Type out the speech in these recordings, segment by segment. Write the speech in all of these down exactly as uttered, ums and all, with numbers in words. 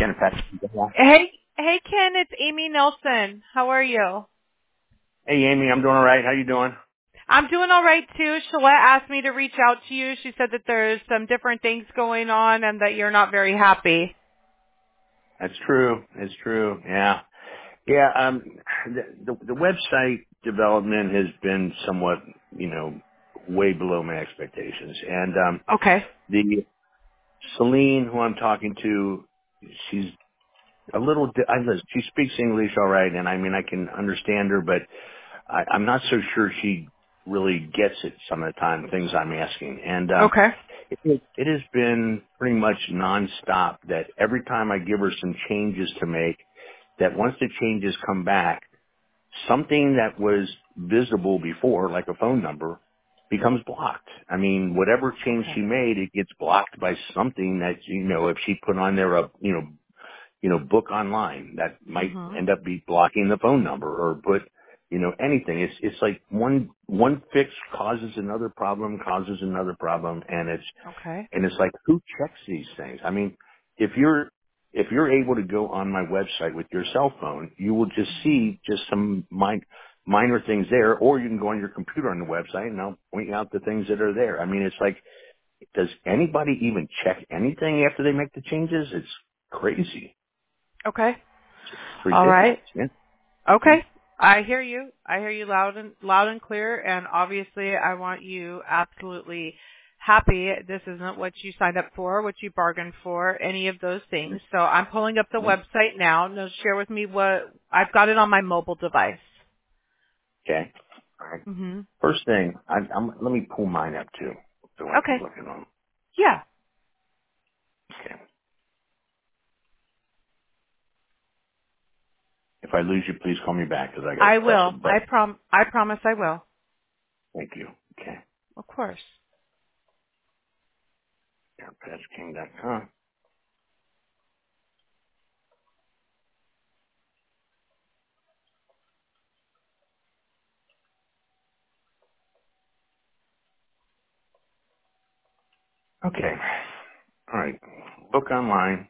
Ken Pat. Hey, hey, Ken, it's Amy Nelson. How are you? Hey, Amy, I'm doing all right. How you doing? I'm doing all right too. Shalette asked me to reach out to you. She said that there's some different things going on and that you're not very happy. That's true. It's true. Yeah. Yeah. Um, the, the, the website development has been somewhat, you know, way below my expectations. And, um, Okay. the Celine who I'm talking to, she's a little, di- I listen, she speaks English all right. And I mean, I can understand her, but I, I'm not so sure she really gets it some of the time, things I'm asking. And, um, Okay. It, it has been pretty much nonstop that every time I give her some changes to make, that once the changes come back, something that was visible before, like a phone number, becomes blocked. I mean, whatever change she Okay. made, it gets blocked by something that, you know, if she put on there a, you know, you know, book online, that might Mhm. end up be blocking the phone number or put, you know, anything. It's, it's like one, one fix causes another problem, causes another problem, and it's, Okay. and it's like, who checks these things? I mean, if you're, if you're able to go on my website with your cell phone, you will just Mhm. see just some min- minor things there, or you can go on your computer on the website and I'll point out the things that are there. I mean, it's like, does anybody even check anything after they make the changes? It's crazy. Okay. It's All ridiculous. right. Yeah. Yeah. Okay. I hear you. I hear you loud and loud and clear, and obviously I want you absolutely happy. This isn't what you signed up for, what you bargained for, any of those things. So I'm pulling up the Yeah. website now. Now share with me what I've got it on my mobile device. Okay. All right. Mhm. First thing, I, I'm, let me pull mine up too, so I can Okay. look at them. Yeah. Okay. If I lose you, please call me back because I got to I press a will. I button. prom I promise I will. Thank you. Okay. Of course. air patch king dot com. Okay. All right. Book online.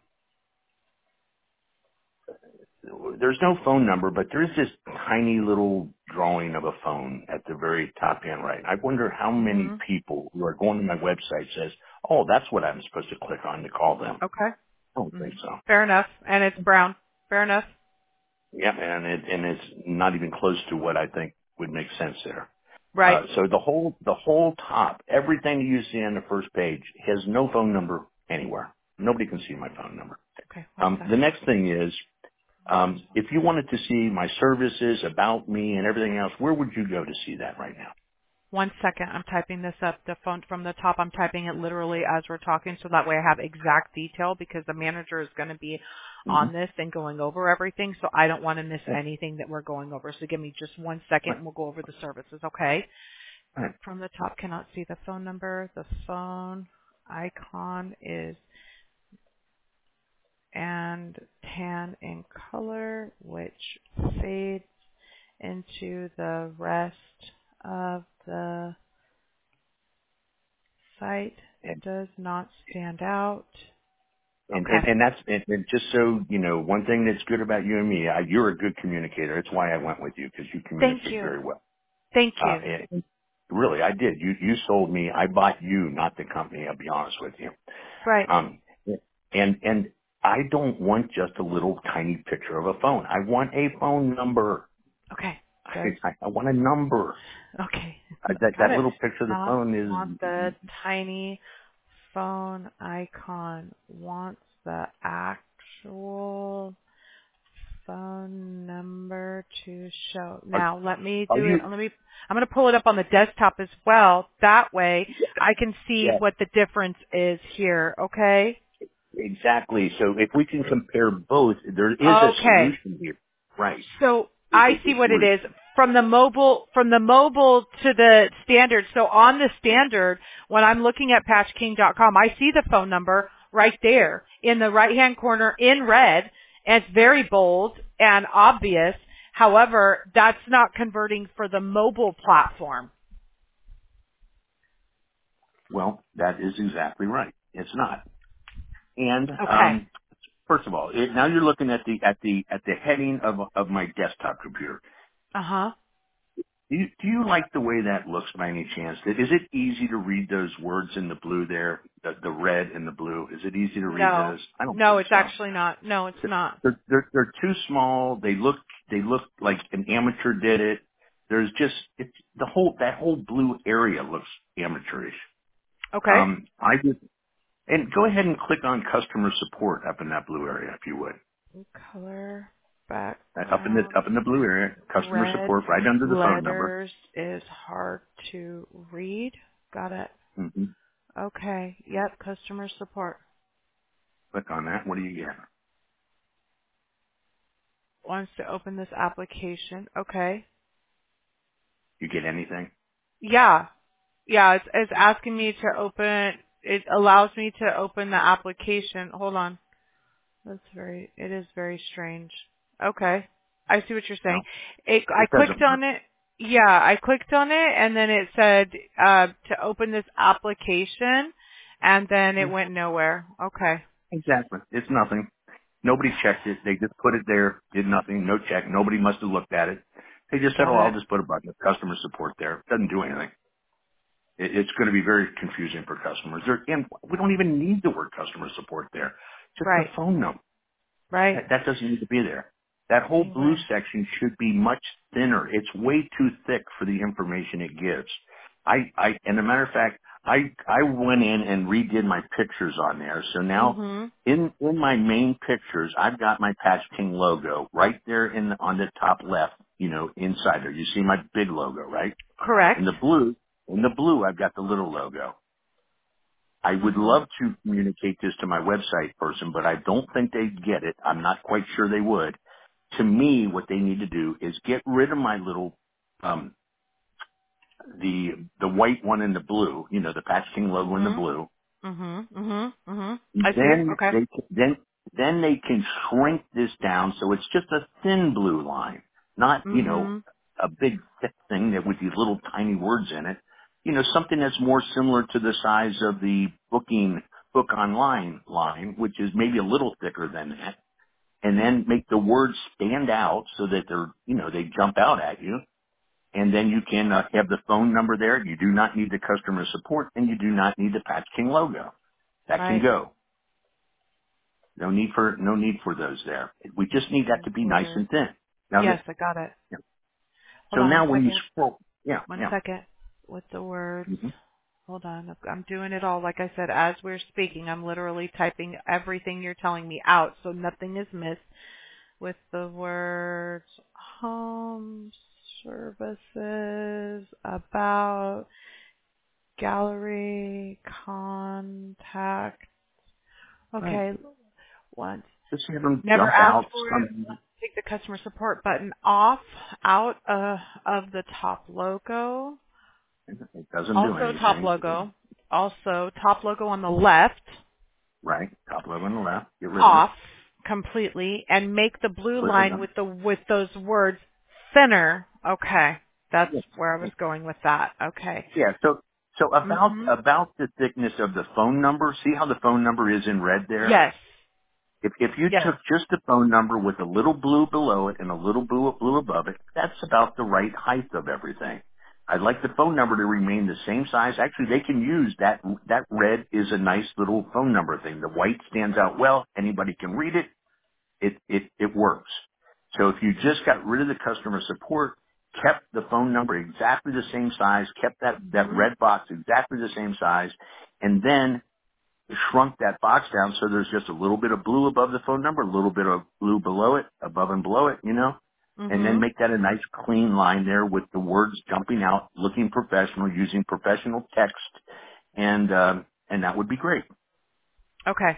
There's no phone number, but there's this tiny little drawing of a phone at the very top end right. I wonder how many Mhm. people who are going to my website says, oh, that's what I'm supposed to click on to call them. Okay. I don't think Mhm. so. Fair enough. And it's brown. Fair enough. Yeah, and it and it's not even close to what I think would make sense there. Uh, Right. so the whole the whole top, everything you see on the first page has no phone number anywhere. Nobody can see my phone number. Okay, one Um, the second. next thing is, um, if you wanted to see my services, about me, and everything else, where would you go to see that right now? One second. I'm typing this up. The phone from the top, I'm typing it literally as we're talking so that way I have exact detail because the manager is going to be Mm-hmm. on this and going over everything. So I don't want to miss Yeah. anything that we're going over. So give me just one second Right. and we'll go over the services. Okay. Right. From the top, cannot see the phone number. The phone icon is and tan in color, which fades into the rest of the site. And, Does not stand out. and, Okay. and, and that's, and, and just so you know, one thing that's good about you and me, I, you're a good communicator. It's why I went with you, because you Thank communicate you. very well. Thank Uh, you. and really, I did. You, you sold me. I bought you, not the company. I'll be honest with you. Right. Um, and, and I don't want just a little tiny picture of a phone. I want a phone number. Okay. Does I, I want a number. okay. Uh, that, Got that it. little picture of the Not phone want the is, tiny phone icon. Wants the actual phone number to show. are, Now let me are do it. you, Let me. I'm going to pull it up on the desktop as well. That way I can see yeah, what the difference is here. Okay. exactly. So if we can compare both, there is a Okay. solution here. Right. So It, I it, see it, what it we're, is from the mobile from the mobile to the standard. So on the standard, when I'm looking at patch king dot com, I see the phone number right there in the right hand corner in red, and it's very bold and obvious. However, that's not converting for the mobile platform. well, that is exactly right. It's not. And, Okay. um, first of all, it, now you're looking at the at the at the heading of of my desktop computer. Uh huh. Do you, do you like the way that looks by any chance? Is it easy to read those words in the blue there, the, the red and the blue? Is it easy to read No. those? I don't No, think it's so. actually not. No, it's not. They're, they're, they're too small. They look, they look like an amateur did it. There's just, it's the whole, that whole blue area looks amateurish. Okay. Um, I would, and go ahead and click on customer support up in that blue area if you would. Color Uh, Up in the, background up in the blue area, customer red support right under the phone number. letters is hard to read. Got it. hmm Okay. Yep. Customer support Click on that. What do you get? wants to open this application. Okay. You get anything? Yeah. Yeah. It's, it's asking me to open. It allows me to open the application. Hold on. That's very, it is very strange. Okay. I see what you're saying. No, It, I it clicked doesn't work. on it. Yeah, I clicked on it and then it said, uh, to open this application and then it Hmm. went nowhere. Okay. Exactly. It's nothing. Nobody checked it. They just put it there, did nothing, no check. Nobody must have looked at it. They just said, Got oh, I'll it. just put a button of customer support there. Doesn't do anything. It, it's going to be very confusing for customers. There, and we don't even need the word customer support there. Just the Right. phone number. Right. That, that doesn't need to be there. That whole blue Anyway. section should be much thinner. It's way too thick for the information it gives. I, I, and a matter of fact, I, I went in and redid my pictures on there. So now Mhm. in, in my main pictures, I've got my Patch King logo right there in the, on the top left, you know, inside there. You see my big logo, right? In Correct. the blue, in the blue, I've got the little logo. I would Mhm. love to communicate this to my website person, but I don't think they'd get it. I'm not quite sure they would. To me, what they need to do is get rid of my little, um, the, the white one in the blue, you know, the Patch King logo in the Mhm. blue. Mhm. Mhm. Mhm. I see it. Then Okay. they, can- then, then they can shrink this down so it's just a thin blue line, not, you know, Mhm. a big thick thing that with these little tiny words in it. You know, something that's more similar to the size of the booking book online line, which is maybe a little thicker than that, and then make the words stand out so that they're, you know, they jump out at you. And then you can uh, have the phone number there. You do not need the customer support, and you do not need the Patch King logo. That can Right. go. No need for no need for those there. We just need that to be nice Word. and thin. Now that Yes, I got it. yeah. Hold So on one now when you second. scroll, yeah, One yeah. second. With the words. hmm Hold on. I'm doing it all. Like I said, as we're speaking, I'm literally typing everything you're telling me out so nothing is missed. With the words home services, about, gallery, contact. Right. Okay. Once. Just have them Never jump asked out. for it. Some Take the customer support button off, out uh, of the top logo. it doesn't do Also top anything. logo. Also top logo on the left, Right. Top logo on the left. Get rid of it. off completely, and make the blue Put it line on. with the with those words thinner. Okay, that's Yes. where I was going with that. Okay. Yeah. So so about Mhm. about the thickness of the phone number. See how the phone number is in red there? Yes. If if you Yes. took just the phone number with a little blue below it and a little blue blue above it, that's about the right height of everything. I'd like the phone number to remain the same size. Actually, they can use that. That red is a nice little phone number thing. The white stands out well. Anybody can read it. It it it works. So if you just got rid of the customer support, kept the phone number exactly the same size, kept that that Mhm. red box exactly the same size, and then shrunk that box down so there's just a little bit of blue above the phone number, a little bit of blue below it, above and below it, you know, and then Mhm. make that a nice clean line there with the words jumping out, looking professional, using professional text, and um, and that would be great. Okay.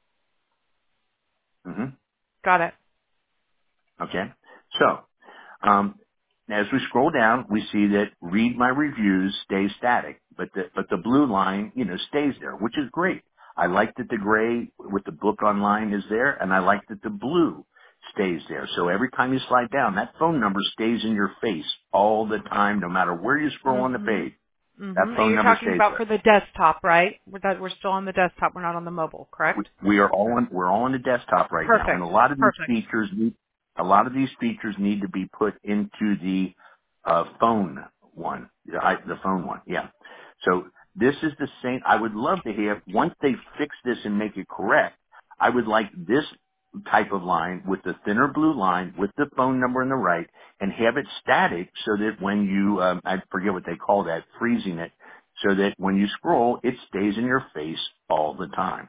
hmm Got it. Okay, so Um, as we scroll down, we see that read my reviews stays static, but the, but the blue line, you know, stays there, which is great. I like that the gray with the book online is there, and I like that the blue stays there. So every time you slide down, that phone number stays in your face all the time, no matter where you scroll on the Mhm. page. That Mhm. And phone you're number talking stays about there. for the desktop, right? We're that we're still on the desktop. We're not on the mobile, We, correct? we are all on, we're all on the desktop right now, and Perfect. a lot of these Perfect. features need, a lot of these features need to be put into the uh, phone one, the, I, the phone one, yeah. So this is the same. I would love to have once they fix this and make it correct. I would like this type of line with the thinner blue line with the phone number on the right, and have it static so that when you, um, I forget what they call that, freezing it, so that when you scroll, it stays in your face all the time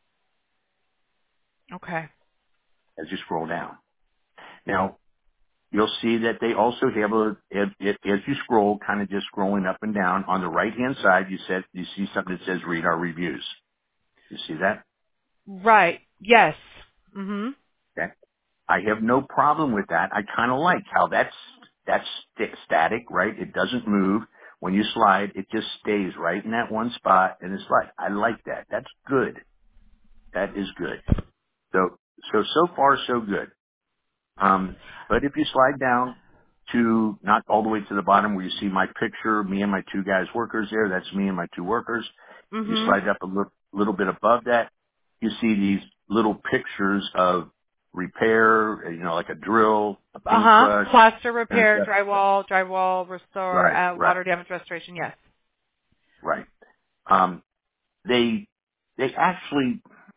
Okay. as you scroll down. Now, you'll see that they also have a, if, if, as you scroll, kind of just scrolling up and down, on the right-hand side, you said, you see something that says read our reviews. You see that? Right. Yes. Mhm. Okay. I have no problem with that. I kind of like how that's, that's st- static, right? It doesn't move. When you slide, it just stays right in that one spot and it's like, I like that. That's good. That is good. So, so, so far so good. Um, but if you slide down to not all the way to the bottom where you see my picture, me and my two guys workers there, that's me and my two workers. You Mhm. slide up a little, little bit above that, you see these little pictures of repair, you know, like a drill, a Uh-huh. paintbrush, Plaster and repair, stuff. drywall, drywall restore, Right, uh, right, water damage restoration. Yes. right. Um, they, they actually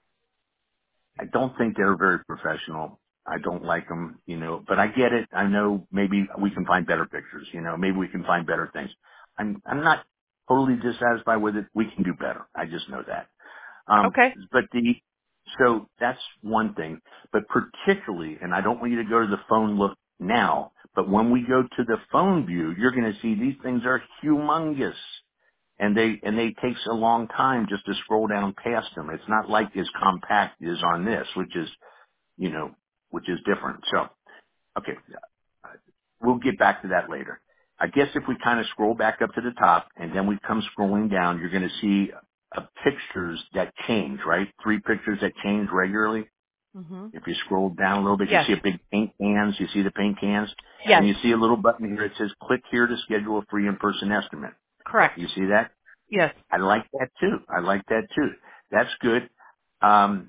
I don't think they're very professional. I don't like them, you know, but I get it. I know maybe we can find better pictures, you know, maybe we can find better things. I'm, I'm not totally dissatisfied with it. We can do better. I just know that. Um, Okay. but the, so that's one thing, but particularly, and I don't want you to go to the phone look now, but when we go to the phone view, you're going to see these things are humongous and they and they takes a long time just to scroll down past them. It's not like as compact as on this, which is you know which is different. So okay, we'll get back to that later. I guess if we kind of scroll back up to the top and then we come scrolling down, you're going to see uh, pictures that change, right? Three pictures that change regularly. Mhm. If you scroll down a little bit, you Yes. see a big paint cans. You see the paint cans, and Yes. you see a little button here that says "Click here to schedule a free in-person estimate." Correct. You see that? Yes. I like that too. I like that too. That's good. Um,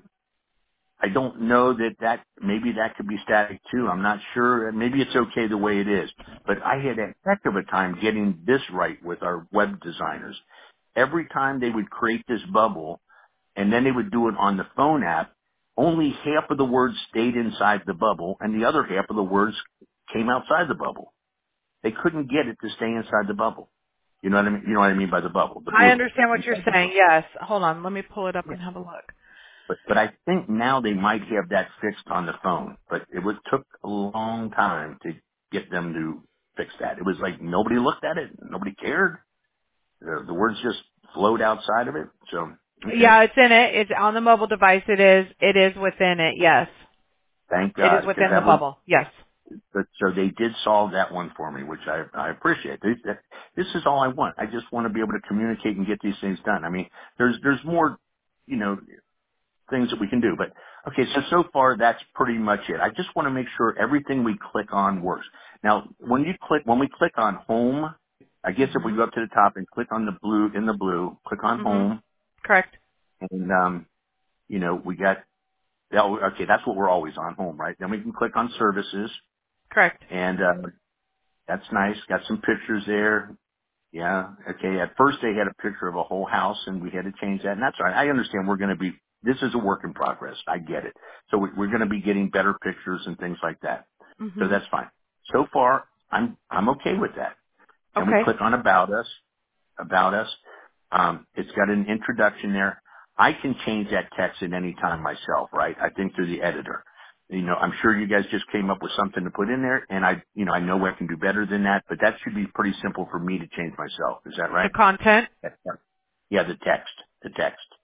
I don't know that that maybe that could be static too. I'm not sure. Maybe it's okay the way it is. But I had a heck of a time getting this right with our web designers. Every time they would create this bubble and then they would do it on the phone app, only half of the words stayed inside the bubble and the other half of the words came outside the bubble. They couldn't get it to stay inside the bubble. You know what I mean? You know what I mean by the bubble, the I blue understand what you're inside the saying. bubble. Yes. Hold on. Let me pull it up Yeah. and have a look. But but I think now they might have that fixed on the phone. But it was took a long time to get them to fix that. It was like nobody looked at it, nobody cared. The, the words just flowed outside of it. So okay, Yeah, it's in it. It's on the mobile device. It is. It is within it. Yes. thank It is God because within the that was. bubble. Yes. But so they did solve that one for me, which I I appreciate. This, that, this is all I want. I just want to be able to communicate and get these things done. I mean, there's there's more, you know, things that we can do. But okay, so so far that's pretty much it. I just want to make sure everything we click on works. Now, when you click, when we click on home, I guess if we Mhm. go up to the top and click on the blue, in the blue, click on Mhm. home, Correct. and um, you know, we got, oh, okay, that's what we're always on, home, right? Then we can click on services, Correct. and uh, that's nice. Got some pictures there. Yeah. Okay. At first they had a picture of a whole house and we had to change that. And that's all right. I understand we're going to be, this is a work in progress. I get it. So we, we're going to be getting better pictures and things like that. So Mhm. that's fine. So far, I'm, I'm okay with that. Then we Okay. click on about us, about us. Um, it's got an introduction there. I can change that text at any time myself, right? I think through the editor. You know, I'm sure you guys just came up with something to put in there, and I, you know, I know I can do better than that, but that should be pretty simple for me to change myself. Is that The right? content. That's right. Yeah, the text, the text.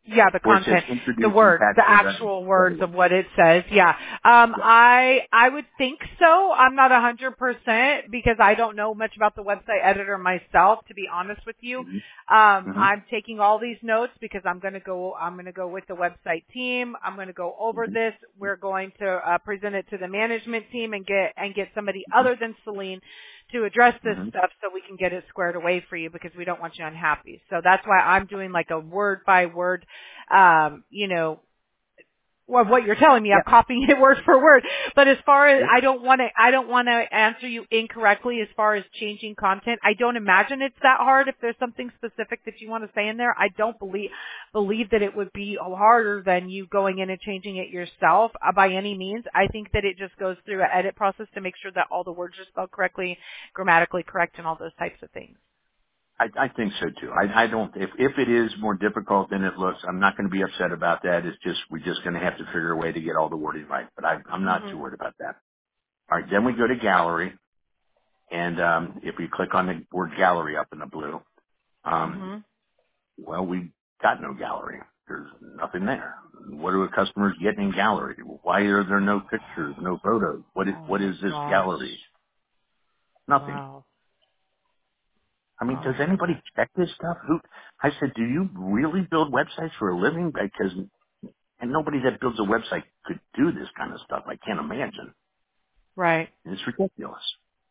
Yeah, the Where it says content, the introducing words, the Patch Kingdom. actual Yeah, words yeah, of what it says. Yeah. Um, yeah. I, I would think so. I'm not a hundred percent because I don't know much about the website editor myself, to be honest with you. Mm-hmm. Um, Mm-hmm. I'm taking all these notes because I'm going to go, I'm going to go with the website team. I'm going to go over Mm-hmm. this. We're going to uh, present it to the management team and get, and get somebody Mm-hmm. other than Celine to address this Mm-hmm. stuff so we can get it squared away for you because we don't want you unhappy. So that's why I'm doing like a word by word um, you know, well, what you're telling me, I'm Yeah. copying it word for word. But as far as Yeah. I don't want to, I don't want to answer you incorrectly as far as changing content. I don't imagine it's that hard. If there's something specific that you want to say in there, I don't believe believe that it would be harder than you going in and changing it yourself uh, by any means. I think that it just goes through an edit process to make sure that all the words are spelled correctly, grammatically correct, and all those types of things. I, I think so too. I, I don't. If if it is more difficult than it looks, I'm not going to be upset about that. It's just we're just going to have to figure a way to get all the wording right. But I, I'm not too Mhm. worried about that. All right. Then we go to gallery, and um, if we click on the word gallery up in the blue, um, Mhm. well, we got no gallery. There's nothing there. What are the customers getting in gallery? Why are there no pictures, no photos? What is Oh what my is this gosh. gallery? Nothing. Wow. I mean, Oh does my anybody goodness. check this stuff? Who? I said, do you really build websites for a living? Because and nobody that builds a website could do this kind of stuff. I can't imagine. Right. It's ridiculous.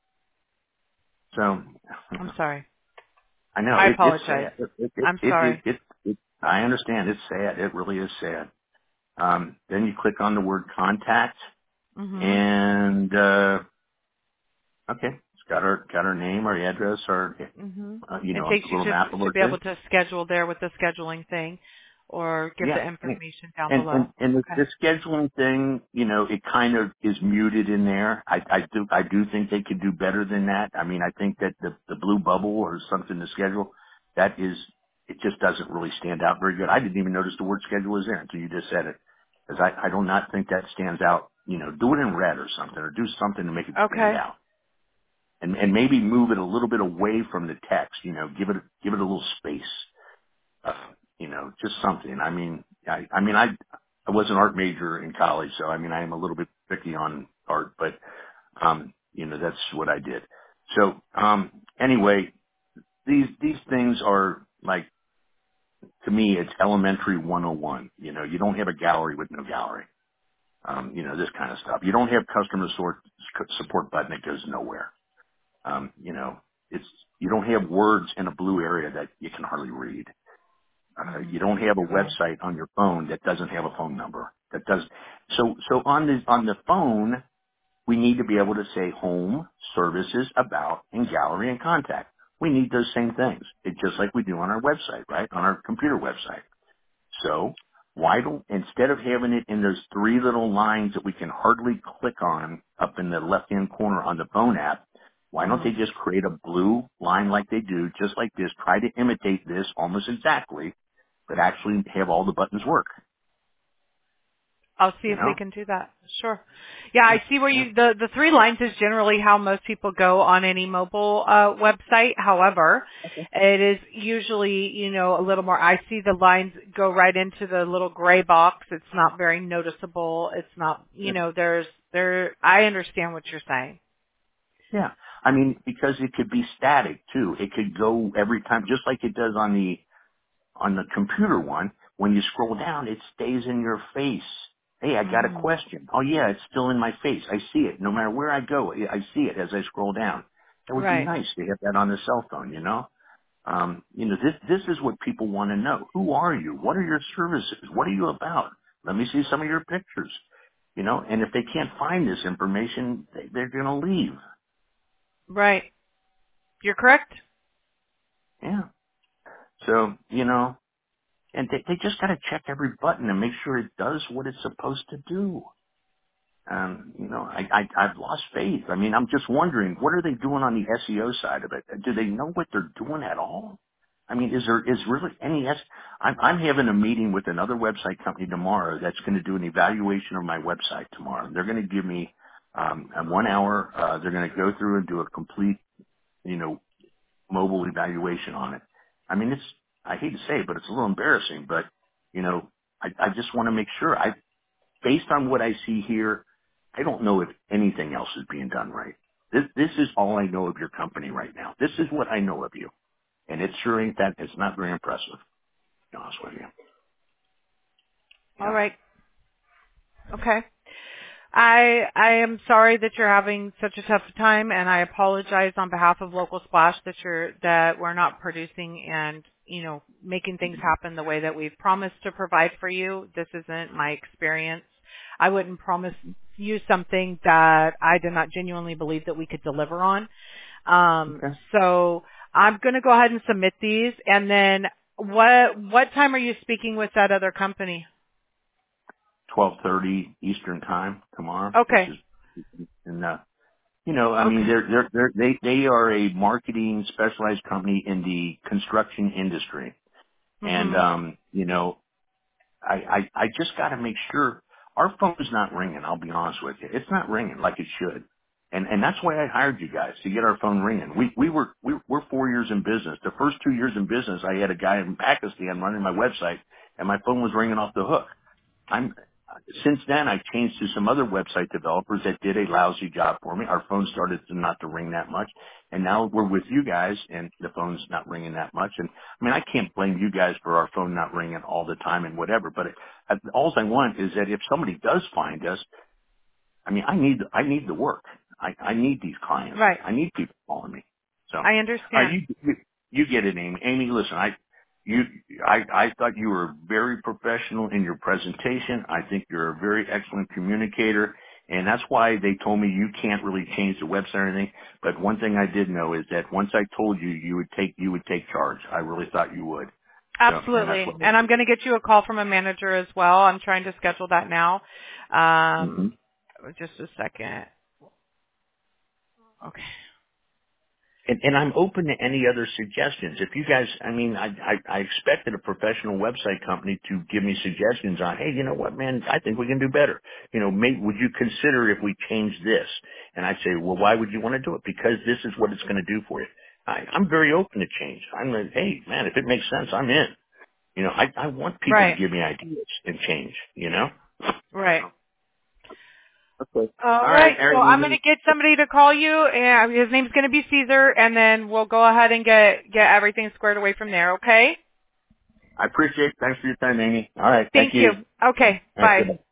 So I'm sorry. I know I it, it's apologize. sad. It it, it I'm it it sorry. it it I understand. It's sad. It really is sad. Um, then you click on the word contact, Mhm. and uh, okay, it's got our got our name, our address, our Mhm. uh, you It know takes a you little to map of to where be it is. able to schedule there with the scheduling thing, or give the Yeah, information down And and below. and the, Okay. the scheduling thing, you know, it kind of is muted in there. I I do I do think they could do better than that. I mean, I think that the the blue bubble or something to schedule, that is, it just doesn't really stand out very good. I didn't even notice the word schedule was there until you just said it, because I I do not think that stands out. You know, do it in red or something, or do something to make it stand Okay. out, and and maybe move it a little bit away from the text. You know, give it give it a little space uh, you know, just something. I mean, I, I mean, I, I was an art major in college, so I mean, I am a little bit picky on art, but, um, you know, that's what I did. So, um, anyway, these, these things are like, to me, it's elementary one oh one. You know, you don't have a gallery with no gallery. Um, you know, this kind of stuff. You don't have customer support, support button that goes nowhere. Um, you know, it's, you don't have words in a blue area that you can hardly read. Uh, you Mhm. don't have a You're right. website on your phone that doesn't have a phone number. That does. So, so on the, on the phone, we need to be able to say home, services, about, and gallery and contact. We need those same things. It's just like we do on our website, right? On our computer website. So why don't, instead of having it in those three little lines that we can hardly click on up in the left-hand corner on the phone app, why don't they Mhm. just create a blue line like they do, just like this, try to imitate this almost exactly, but actually have all the buttons work, I'll see you if they know? can do that. Sure. Yeah, Yeah, I see where yeah, you the the three lines is generally how most people go on any mobile uh website. However, it is usually, you know, a little more I see the lines go right into the little gray box. It's not very noticeable. It's not, you yeah. know, there's there I understand what you're saying. Yeah. I mean, because it could be static too. It could go every time, just like it does on the on the computer one, when you scroll down, it stays in your face. Hey, I got a Mhm. question. Oh yeah, it's still in my face. I see it. No matter where I go, I see it as I scroll down. It would be Right. nice to have that on the cell phone, you know? Um, you know, this, this is what people want to know. Who are you? What are your services? What are you about? Let me see some of your pictures, you know? And if they can't find this information, they, they're going to leave. Right. You're correct. Yeah. So, you know, and they, they just got to check every button and make sure it does what it's supposed to do. Um, you know, I, I, I've lost faith. I mean, I'm just wondering, what are they doing on the S E O side of it? Do they know what they're doing at all? I mean, is there, is really any S, I'm, I'm having a meeting with another website company tomorrow that's going to do an evaluation of my website tomorrow. They're going to give me, um, a one hour, uh, they're going to go through and do a complete, you know, mobile evaluation on it. I mean, it's, I hate to say it, but it's a little embarrassing, but You know, I, I just want to make sure. I, based on what I see here, I don't know if anything else is being done right. This, this is all I know of your company right now. This is what I know of you. And it sure ain't that, it's not very impressive, to be honest with you. All Yeah. right. Okay. I I am sorry that you're having such a tough time, and I apologize on behalf of Local Splash that you're that we're not producing and you know making things happen the way that we've promised to provide for you. This isn't my experience. I wouldn't promise you something that I did not genuinely believe that we could deliver on. Um, Okay. so I'm going to go ahead and submit these, and then what what time are you speaking with that other company? twelve thirty Eastern time tomorrow, which Okay. is, and, uh, you know, I mean, Okay. they're, they're, they're, they, they are a marketing specialized company in the construction industry. And, Mhm. um, you know, I, I, I just got to make sure our phone is not ringing. I'll be honest with you. It's not ringing like it should. And, and that's why I hired you guys to get our phone ringing. We, we were, we, we're four years in business. The first two years in business, I had a guy in Pakistan running my website and my phone was ringing off the hook. I'm, since then, I changed to some other website developers that did a lousy job for me. Our phone started to not to ring that much. And now we're with you guys and the phone's not ringing that much. And I mean, I can't blame you guys for our phone not ringing all the time and whatever, but it, all I want is that if somebody does find us, I mean, I need, I need the work. I, I need these clients. Right. I need people calling me. So, all I right, understand. you, you, you get it, Amy. Amy, listen, I, you, I, I thought you were very professional in your presentation. I think you're a very excellent communicator. And that's why they told me you can't really change the website or anything. But one thing I did know is that once I told you, you would take, you would take charge. I really thought you would. So, and that's Absolutely. what I And I'm did. going to get you a call from a manager as well. I'm trying to schedule that now. Mm-hmm. Um, just a second. Okay. And, and I'm open to any other suggestions. If you guys, I mean, I, I, I expected a professional website company to give me suggestions on, hey, you know what, man, I think we can do better. You know, maybe, would you consider if we change this? And I'd say, well, why would you want to do it? Because this is what it's going to do for you. I, I'm very open to change. I'm like, hey, man, if it makes sense, I'm in. You know, I, I want people to Right. give me ideas and change, you know? Right. Okay. All All right, right. So I'm going to Aaron, get somebody to call you, and his name's going to be Caesar, and then we'll go ahead and get get everything squared away from there. Okay. I appreciate it. Thanks for your time, Amy. All right. Thank Thank you. you. Okay. All right. Bye. Goodbye.